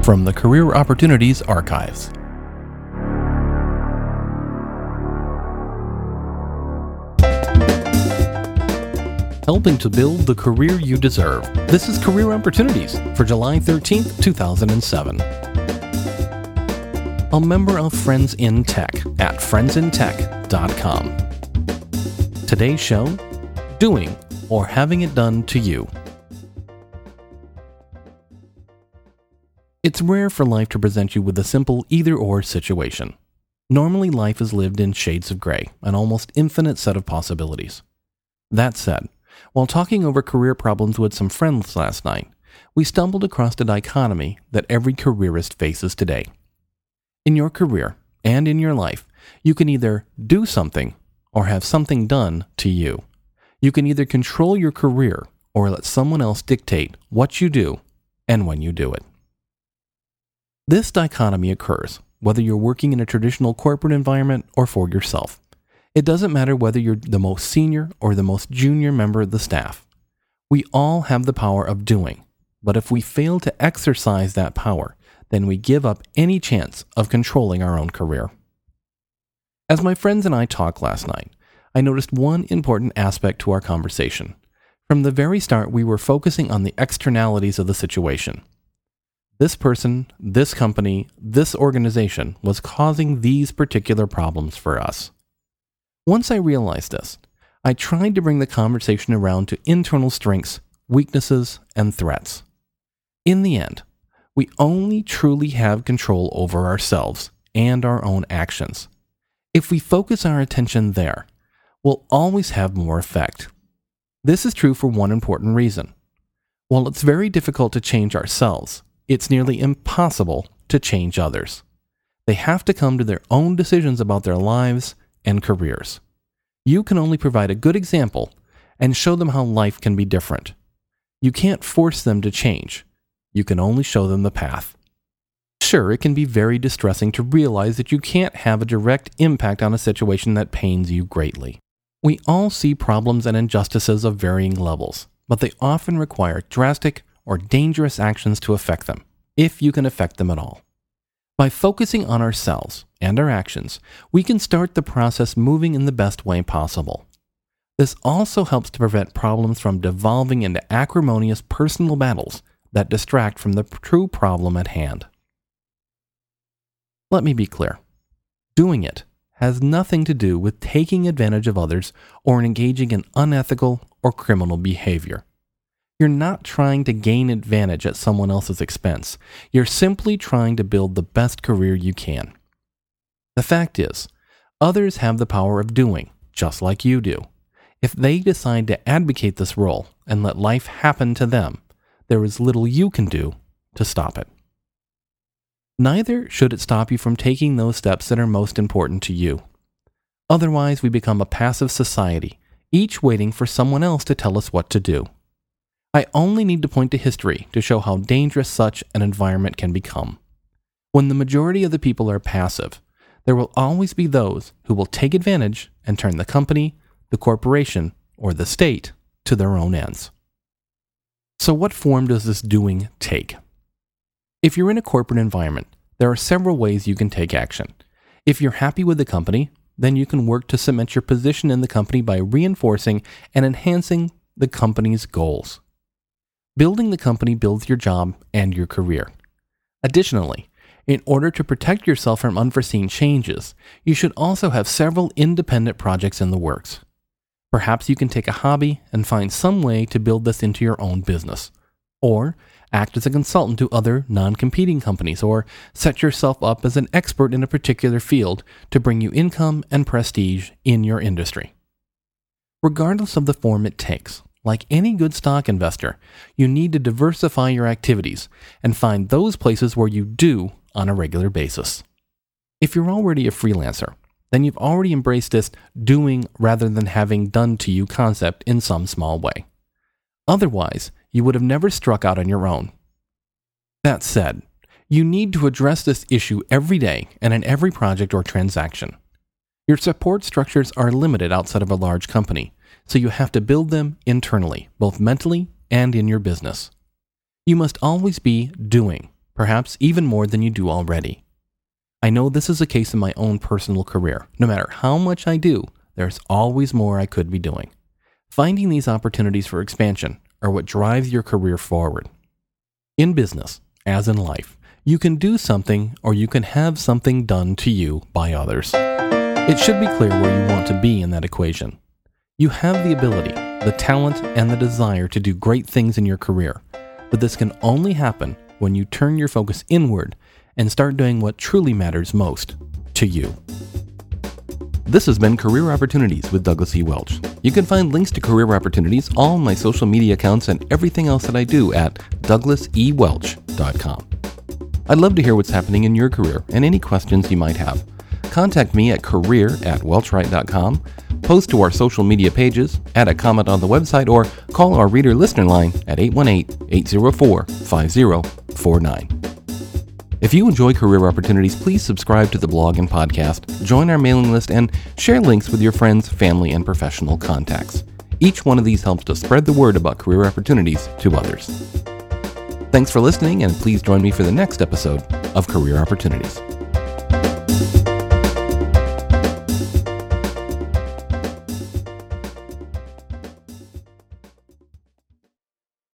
from the Career Opportunities Archives. Helping to build the career you deserve. This is Career Opportunities for July 13th, 2007. A member of Friends in Tech at friendsintech.com. Today's show, doing or having it done to you. It's rare for life to present you with a simple either-or situation. Normally, life is lived in shades of gray, an almost infinite set of possibilities. That said, while talking over career problems with some friends last night, we stumbled across a dichotomy that every careerist faces today. In your career and in your life, you can either do something or have something done to you. You can either control your career or let someone else dictate what you do and when you do it. This dichotomy occurs whether you're working in a traditional corporate environment or for yourself. It doesn't matter whether you're the most senior or the most junior member of the staff. We all have the power of doing, but if we fail to exercise that power, then we give up any chance of controlling our own career. As my friends and I talked last night, I noticed one important aspect to our conversation. From the very start, we were focusing on the externalities of the situation. This person, this company, this organization was causing these particular problems for us. Once I realized this, I tried to bring the conversation around to internal strengths, weaknesses, and threats. In the end, we only truly have control over ourselves and our own actions. If we focus our attention there, we'll always have more effect. This is true for one important reason. While it's very difficult to change ourselves, it's nearly impossible to change others. They have to come to their own decisions about their lives and careers. You can only provide a good example and show them how life can be different. You can't force them to change. You can only show them the path. Sure, it can be very distressing to realize that you can't have a direct impact on a situation that pains you greatly. We all see problems and injustices of varying levels, but they often require drastic or dangerous actions to affect them, if you can affect them at all. By focusing on ourselves and our actions, we can start the process moving in the best way possible. This also helps to prevent problems from devolving into acrimonious personal battles that distract from the true problem at hand. Let me be clear. Doing it has nothing to do with taking advantage of others or engaging in unethical or criminal behavior. You're not trying to gain advantage at someone else's expense. You're simply trying to build the best career you can. The fact is, others have the power of doing, just like you do. If they decide to advocate this role and let life happen to them, there is little you can do to stop it. Neither should it stop you from taking those steps that are most important to you. Otherwise, we become a passive society, each waiting for someone else to tell us what to do. I only need to point to history to show how dangerous such an environment can become. When the majority of the people are passive, there will always be those who will take advantage and turn the company, the corporation, or the state to their own ends. So what form does this doing take? If you're in a corporate environment, there are several ways you can take action. If you're happy with the company, then you can work to cement your position in the company by reinforcing and enhancing the company's goals. Building the company builds your job and your career. Additionally, in order to protect yourself from unforeseen changes, you should also have several independent projects in the works. Perhaps you can take a hobby and find some way to build this into your own business, or act as a consultant to other non-competing companies, or set yourself up as an expert in a particular field to bring you income and prestige in your industry. Regardless of the form it takes, like any good stock investor, you need to diversify your activities and find those places where you do on a regular basis. If you're already a freelancer, then you've already embraced this doing rather than having done to you concept in some small way. Otherwise, you would have never struck out on your own. That said, you need to address this issue every day and in every project or transaction. Your support structures are limited outside of a large company, so you have to build them internally, both mentally and in your business. You must always be doing, perhaps even more than you do already. I know this is a case in my own personal career. No matter how much I do, there's always more I could be doing. Finding these opportunities for expansion are what drives your career forward. In business, as in life, you can do something or you can have something done to you by others. It should be clear where you want to be in that equation. You have the ability, the talent, and the desire to do great things in your career, but this can only happen when you turn your focus inward and start doing what truly matters most to you. This has been Career Opportunities with Douglas E. Welch. You can find links to career opportunities, all my social media accounts, and everything else that I do at douglasewelch.com. I'd love to hear what's happening in your career and any questions you might have. Contact me at career@welchwright.com, post to our social media pages, add a comment on the website, or call our reader listener line at 818-804-5049. If you enjoy Career Opportunities, please subscribe to the blog and podcast, join our mailing list, and share links with your friends, family, and professional contacts. Each one of these helps to spread the word about career opportunities to others. Thanks for listening, and please join me for the next episode of Career Opportunities.